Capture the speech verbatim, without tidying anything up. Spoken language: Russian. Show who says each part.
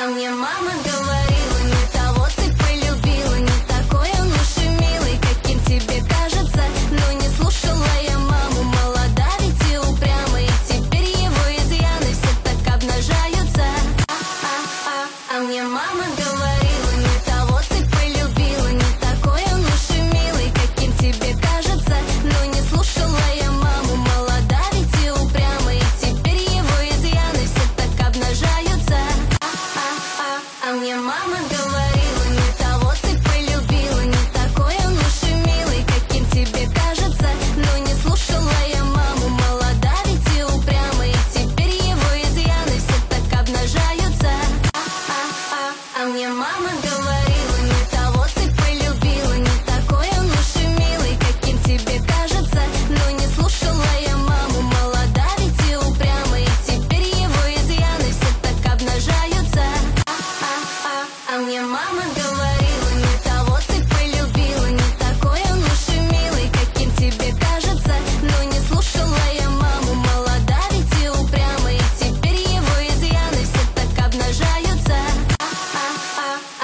Speaker 1: мне мама говорила, не того ты полюбила, не такой он уж и милый, каким тебе кажется. Но не слушала я маму, молода ведь и упряма, и теперь его изъяны все так обнажаются. А, а, а, а мне мама говорила.